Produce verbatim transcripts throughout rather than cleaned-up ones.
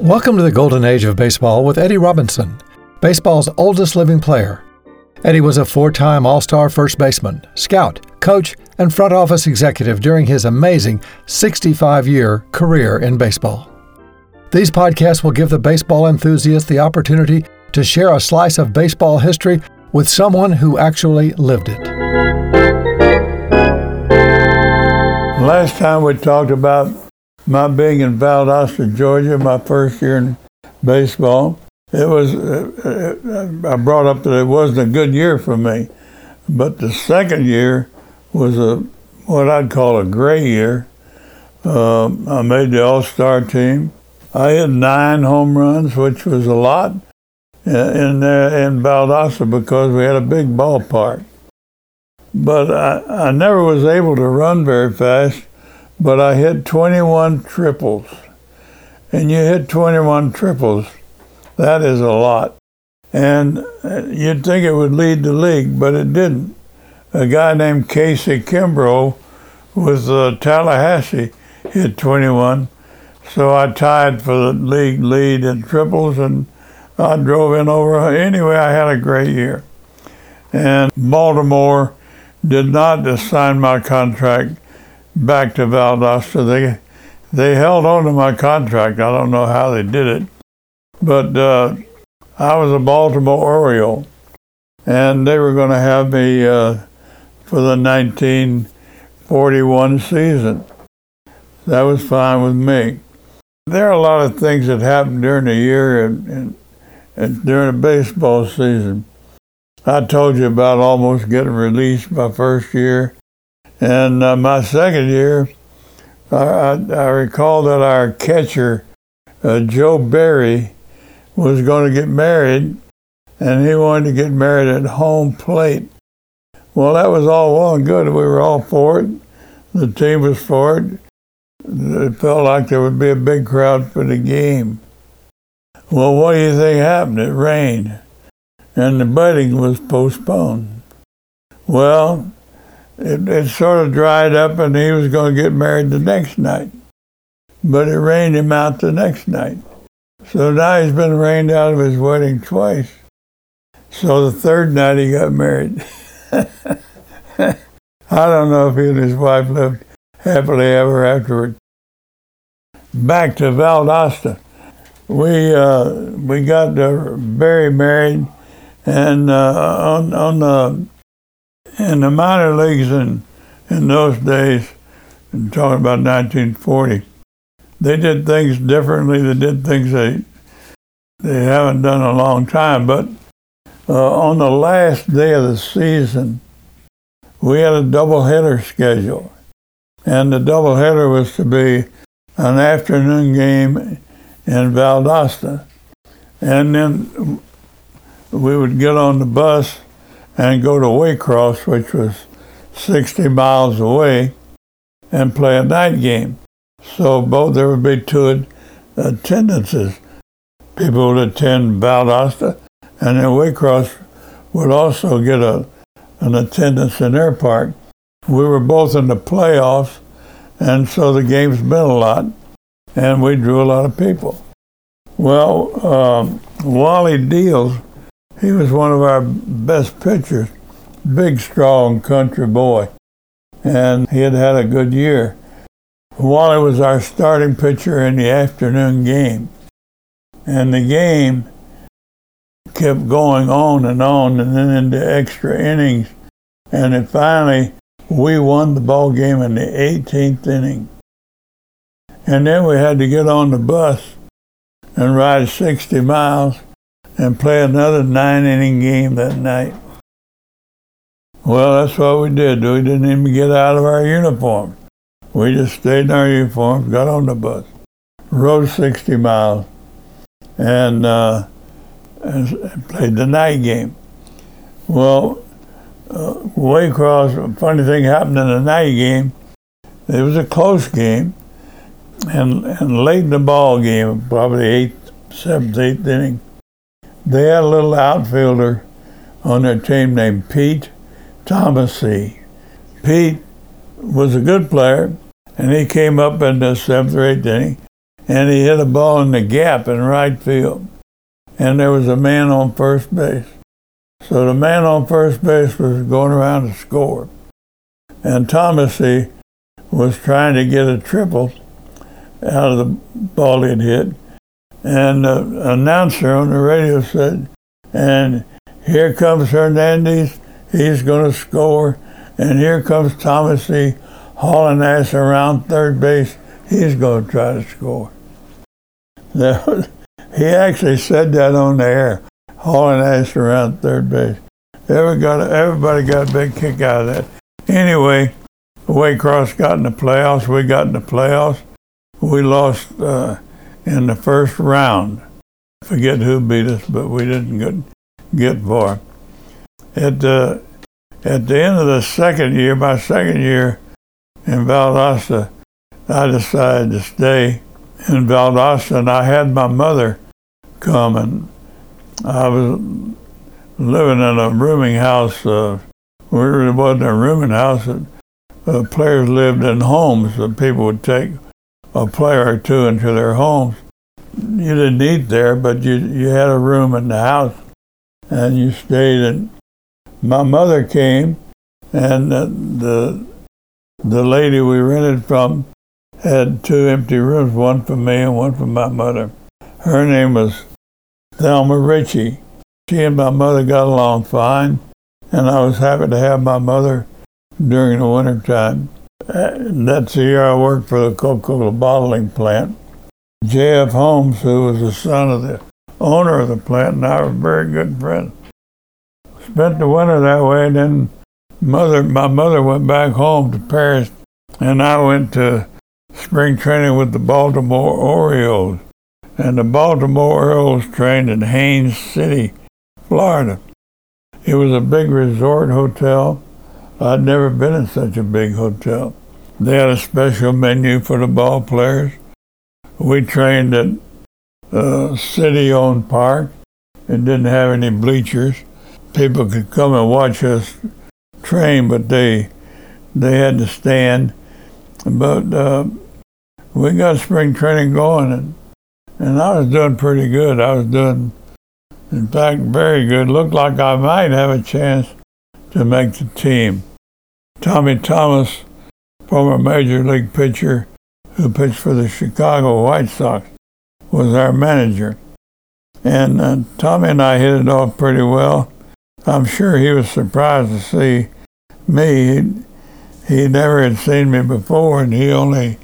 Welcome to the Golden Age of Baseball with Eddie Robinson, baseball's oldest living player. Eddie was a four-time All-Star first baseman, scout, coach, and front office executive during his amazing sixty-five-year career in baseball. These podcasts will give the baseball enthusiast the opportunity to share a slice of baseball history with someone who actually lived it. Last time we talked about my being in Valdosta, Georgia, my first year in baseball. It was, uh, I brought up that it wasn't a good year for me, but the second year was a what I'd call a gray year. Uh, I made the All-Star team. I hit nine home runs, which was a lot in uh, in Valdosta because we had a big ballpark. But I, I never was able to run very fast, but I hit twenty-one triples. And you hit twenty-one triples, that is a lot. And you'd think it would lead the league, but it didn't. A guy named Casey Kimbrough with uh, Tallahassee hit twenty-one. So I tied for the league lead in triples, and I drove in over. Anyway, I had a great year. And Baltimore did not assign my contract back to Valdosta. They they held on to my contract. I don't know how they did it, but uh, I was a Baltimore Oriole, and they were going to have me uh, for the nineteen forty-one season. That was fine with me. There are a lot of things that happened during the year and, and, and during the baseball season. I told you about almost getting released my first year. And uh, my second year, I, I, I recall that our catcher, uh, Joe Barry, was going to get married, and he wanted to get married at home plate. Well, that was all well and good. We were all for it. The team was for it. It felt like there would be a big crowd for the game. Well, what do you think happened? It rained, and the wedding was postponed. Well, It, it sort of dried up, and he was going to get married the next night. But it rained him out the next night. So now he's been rained out of his wedding twice. So the third night he got married. I don't know if he and his wife lived happily ever afterward. Back to Valdosta. We uh, we got uh, very married, and uh, on on the In the minor leagues in, in those days, I'm talking about nineteen forty, they did things differently. They did things they they haven't done in a long time. But uh, on the last day of the season, we had a doubleheader schedule. And the doubleheader was to be an afternoon game in Valdosta. And then we would get on the bus and go to Waycross, which was sixty miles away, and play a night game. So both there would be two attendances. People would attend Valdosta, and then Waycross would also get a an attendance in their park. We were both in the playoffs, and so the games meant a lot, and we drew a lot of people. Well, um, Wally Deals, he was one of our best pitchers, big, strong country boy, and he had had a good year. Wally was our starting pitcher in the afternoon game, and the game kept going on and on, and then into extra innings, and then finally we won the ball game in the eighteenth inning. And then we had to get on the bus and ride sixty miles and play another nine-inning game that night. Well, that's what we did. We didn't even get out of our uniform. We just stayed in our uniforms, got on the bus, rode sixty miles, and, uh, and played the night game. Well, uh, Waycross, a funny thing happened in the night game. It was a close game, and, and late in the ball game, probably eighth, seventh, eighth inning, they had a little outfielder on their team named Pete Thomasy. Pete was a good player, and he came up in the seventh or eighth inning, and he hit a ball in the gap in right field. And there was a man on first base. So the man on first base was going around to score. And Thomasy was trying to get a triple out of the ball he'd hit. And the announcer on the radio said, and here comes Hernandez, he's going to score. And here comes Thomasy hauling ass around third base, he's going to try to score. Was, he actually said that on the air, hauling ass around third base. Everybody got, everybody got a big kick out of that. Anyway, Waycross got in the playoffs, we got in the playoffs. We lost uh, in the first round. I forget who beat us, but we didn't get, get far. At the, at the end of the second year, my second year in Valdosta, I decided to stay in Valdosta, and I had my mother come, and I was living in a rooming house. Uh, where it wasn't a rooming house. Uh, players lived in homes, and people would take a player or two into their homes. You didn't eat there, but you you had a room in the house, and you stayed. And my mother came, and the the, the lady we rented from had two empty rooms, one for me and one for my mother. Her name was Thelma Ritchie. She and my mother got along fine, and I was happy to have my mother during the winter time. That's the year I worked for the Coca-Cola bottling plant. J F Holmes, who was the son of the owner of the plant, and I were very good friends. Spent the winter that way, and then mother, my mother went back home to Paris, and I went to spring training with the Baltimore Orioles. And the Baltimore Orioles trained in Haines City, Florida. It was a big resort hotel. I'd never been in such a big hotel. They had a special menu for the ball players. We trained at a city-owned park. It didn't have any bleachers. People could come and watch us train, but they they had to stand. But uh, we got spring training going, and, and I was doing pretty good. I was doing, in fact, very good. Looked like I might have a chance to make the team. Tommy Thomas, former major league pitcher who pitched for the Chicago White Sox, was our manager. And uh, Tommy and I hit it off pretty well. I'm sure he was surprised to see me. He, he never had seen me before, and he only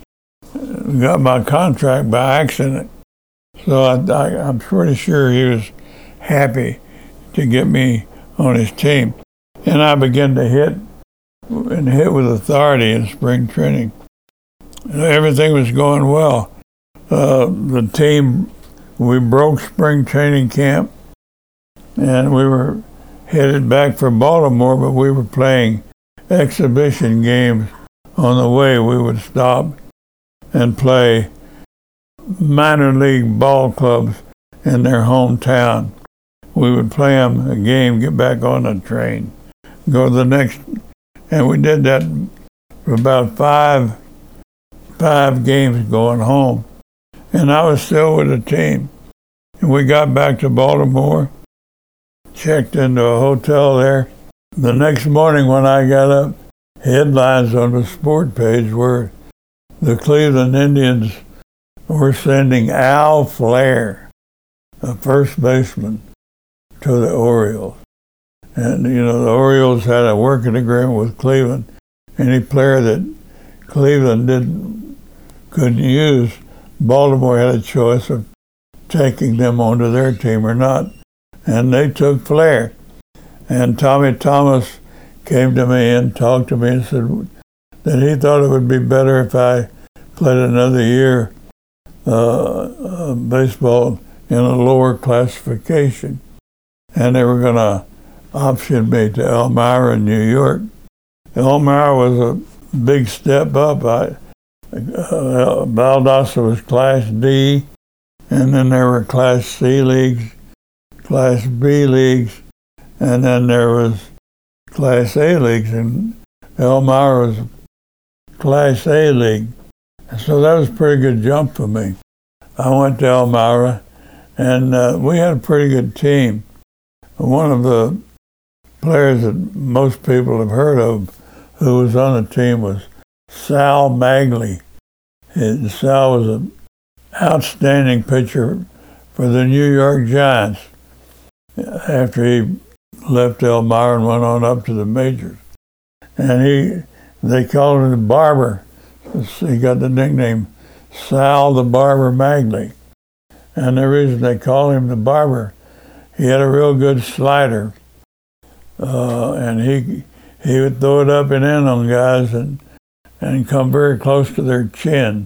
got my contract by accident. So I, I, I'm pretty sure he was happy to get me on his team. And I began to hit and hit with authority in spring training. Everything was going well. Uh, the team, we broke spring training camp, and we were headed back for Baltimore, but we were playing exhibition games on the way. We would stop and play minor league ball clubs in their hometown. We would play them a game, get back on the train, go to the next, and we did that for about five, five games going home. And I was still with the team. And we got back to Baltimore, checked into a hotel there. The next morning when I got up, headlines on the sport page were the Cleveland Indians were sending Al Flair, a first baseman, to the Orioles. And, you know, the Orioles had a working agreement with Cleveland. Any player that Cleveland didn't, couldn't use, Baltimore had a choice of taking them onto their team or not. And they took Flair. And Tommy Thomas came to me and talked to me and said that he thought it would be better if I played another year uh, uh, baseball in a lower classification. And they were going to option me to Elmira in New York. Elmira was a big step up. I, uh, Valdosta was Class D, and then there were Class C leagues, Class B leagues, and then there was Class A leagues, and Elmira was Class A league. So that was a pretty good jump for me. I went to Elmira, and uh, we had a pretty good team. One of the players that most people have heard of who was on the team was Sal Magley. It, Sal was an outstanding pitcher for the New York Giants after he left Elmira and went on up to the majors. And he, they called him the Barber. He got the nickname Sal the Barber Magley. And the reason they called him the Barber, he had a real good slider. Uh, and he he would throw it up and in on guys and, and come very close to their chin.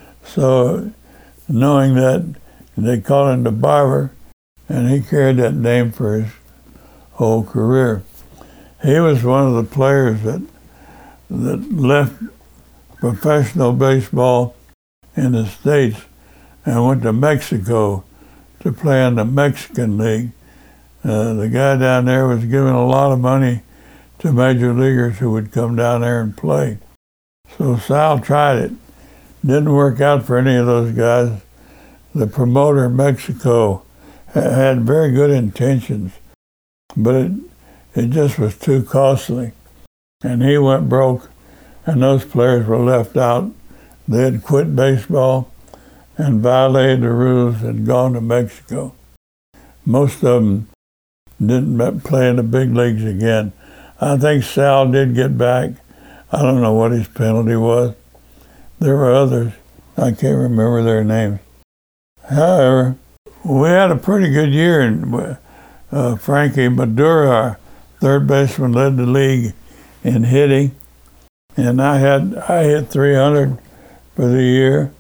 So knowing that, they called him the Barber, and he carried that name for his whole career. He was one of the players that that left professional baseball in the States and went to Mexico to play in the Mexican League. Uh, the guy down there was giving a lot of money to major leaguers who would come down there and play. So Sal tried it. Didn't work out for any of those guys. The promoter in Mexico had very good intentions, but it, it just was too costly. And he went broke, and those players were left out. They had quit baseball and violated the rules and gone to Mexico. Most of them didn't play in the big leagues again. I think Sal did get back. I don't know what his penalty was. There were others. I can't remember their names. However, we had a pretty good year. And uh, Frankie Madura, our third baseman, led the league in hitting. And I had I hit three hundred for the year.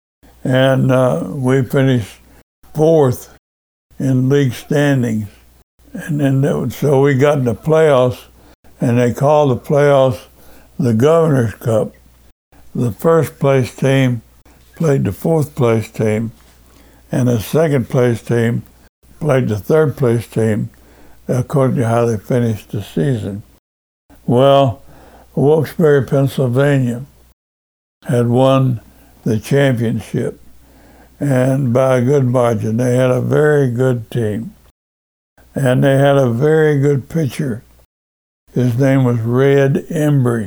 And uh, we finished fourth in league standings. And then that, so we got in the playoffs, and they called the playoffs the Governor's Cup. The first place team played the fourth place team, and the second place team played the third place team, according to how they finished the season. Well, Wilkes-Barre, Pennsylvania had won the championship, and by a good margin. They had a very good team, and they had a very good pitcher. His name was Red Embry.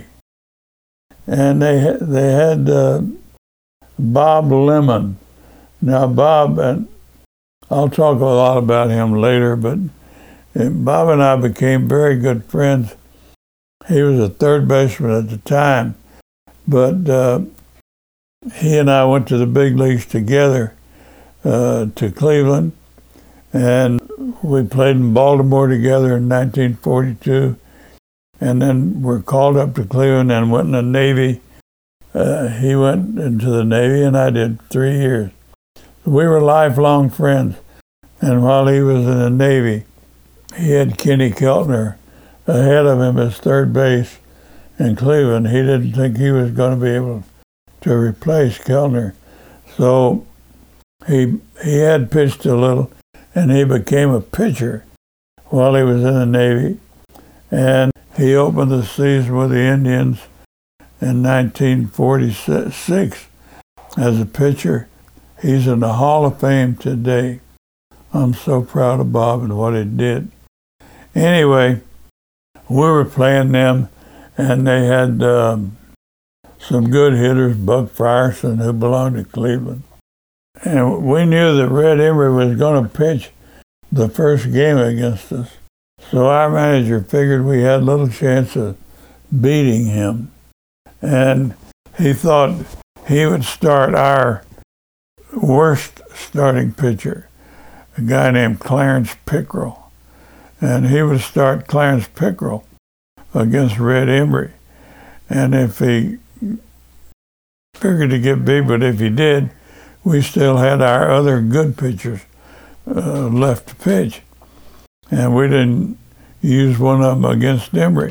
And they had, they had uh, Bob Lemon. Now Bob, and I'll talk a lot about him later, but Bob and I became very good friends. He was a third baseman at the time, but uh, he and I went to the big leagues together uh, to Cleveland, and we played in Baltimore together in nineteen forty-two. And then were called up to Cleveland and went in the Navy. Uh, he went into the Navy, and I did three years. We were lifelong friends. And while he was in the Navy, he had Kenny Keltner ahead of him as third base in Cleveland. He didn't think he was going to be able to replace Keltner. So he he had pitched a little, and he became a pitcher while he was in the Navy. And he opened the season with the Indians in nineteen forty-six as a pitcher. He's in the Hall of Fame today. I'm so proud of Bob and what he did. Anyway, we were playing them, and they had um, some good hitters, Buck Frierson, who belonged to Cleveland. And we knew that Red Embry was going to pitch the first game against us. So our manager figured we had little chance of beating him. And he thought he would start our worst starting pitcher, a guy named Clarence Pickrell. And he would start Clarence Pickrell against Red Embry. And if he figured to get beat, but if he did, we still had our other good pitchers uh, left to pitch. And we didn't use one of them against Embry.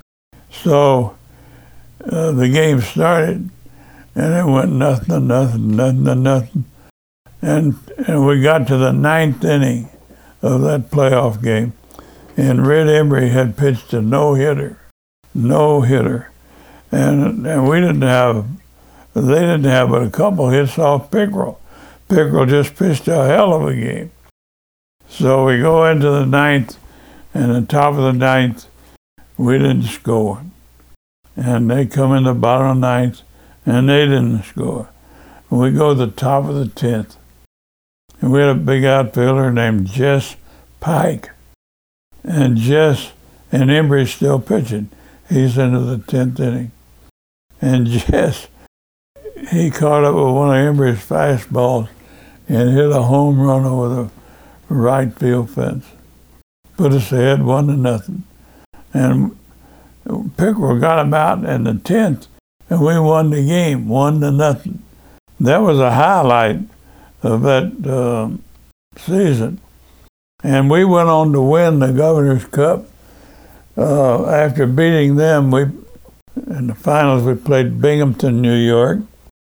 So uh, the game started, and it went nothing to nothing, nothing to nothing. And, and we got to the ninth inning of that playoff game, and Red Embry had pitched a no-hitter, no-hitter. And, and we didn't have, they didn't have but a couple hits off Pickrell. Pickerel just pitched a hell of a game. So we go into the ninth, and at the top of the ninth, we didn't score. And they come in the bottom of the ninth, and they didn't score. And we go to the top of the tenth, and we had a big outfielder named Jess Pike. And Jess, and Embry's still pitching. He's into the tenth inning. And Jess, he caught up with one of Embry's fastballs and hit a home run over the right field fence. Put us ahead one to nothing. And Pickerel got him out in the tenth, and we won the game, one to nothing. That was a highlight of that uh, season. And we went on to win the Governor's Cup. Uh, after beating them, we in the finals we played Binghamton, New York,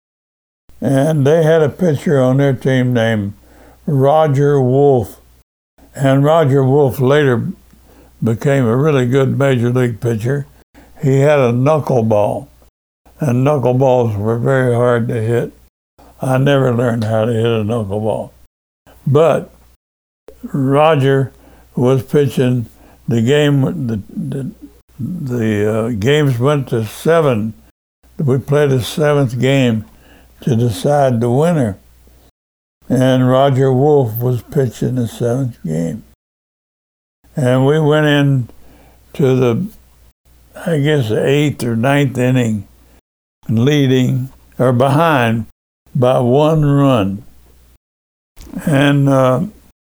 and they had a pitcher on their team named Roger Wolf. And Roger Wolf later became a really good major league pitcher. He had a knuckleball, and knuckleballs were very hard to hit. I never learned how to hit a knuckleball. But Roger was pitching the game. The the, the uh, games went to seven. We played a seventh game to decide the winner, and Roger Wolf was pitching the seventh game. And we went in to the, I guess, the eighth or ninth inning, leading or behind by one run. And uh,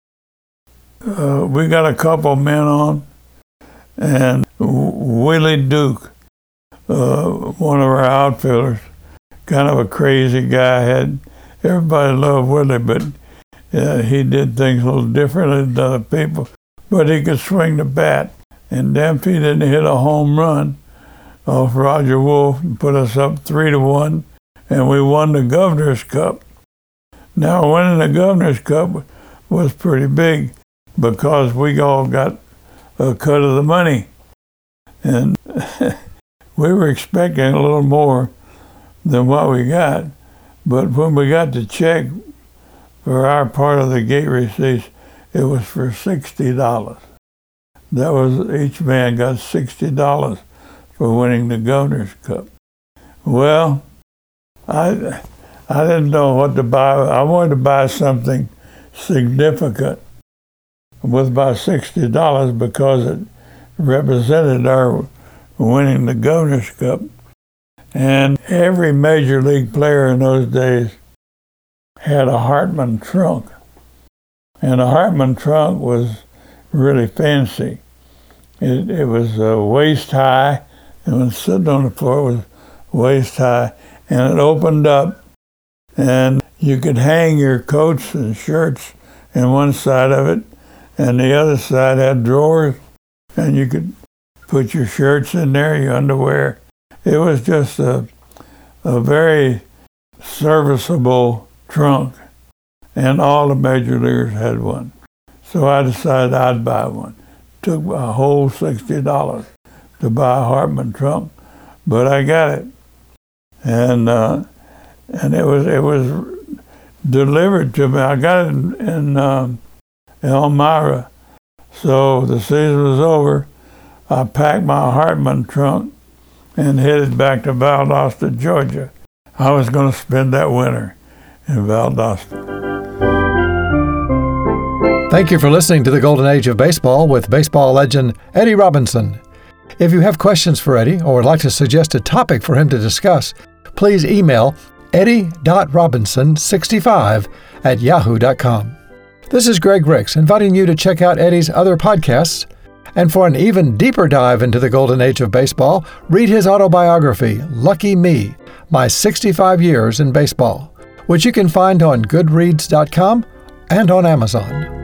uh, we got a couple men on, and Willie Duke, uh, one of our outfielders, kind of a crazy guy, had everybody loved Willie, but uh, he did things a little differently than other people. But he could swing the bat, and damn if he didn't hit a home run off Roger Wolf and put us up three to one, and we won the Governor's Cup. Now, winning the Governor's Cup was pretty big because we all got a cut of the money, and we were expecting a little more than what we got. But when we got the check for our part of the gate receipts, it was for sixty dollars. That was, each man got sixty dollars for winning the Governor's Cup. Well, I I didn't know what to buy. I wanted to buy something significant with my sixty dollars because it represented our winning the Governor's Cup. And every major league player in those days had a Hartman trunk. And a Hartman trunk was really fancy. It, it was uh, waist high, and when sitting on the floor, it was waist high, and it opened up, and you could hang your coats and shirts in one side of it, and the other side had drawers, and you could put your shirts in there, your underwear. It was just a, a very serviceable trunk, and all the major leaguers had one. So I decided I'd buy one. Took a whole sixty dollars to buy a Hartman trunk, but I got it. And uh, and it was it was delivered to me. I got it in, in um, Elmira. So the season was over. I packed my Hartman trunk and headed back to Valdosta, Georgia. I was going to spend that winter in Valdosta. Thank you for listening to The Golden Age of Baseball with baseball legend Eddie Robinson. If you have questions for Eddie or would like to suggest a topic for him to discuss, please email eddie dot robinson sixty-five at yahoo dot com. This is Greg Ricks inviting you to check out Eddie's other podcasts. And for an even deeper dive into the Golden Age of Baseball, read his autobiography, Lucky Me, My sixty-five Years in Baseball, which you can find on goodreads dot com and on Amazon.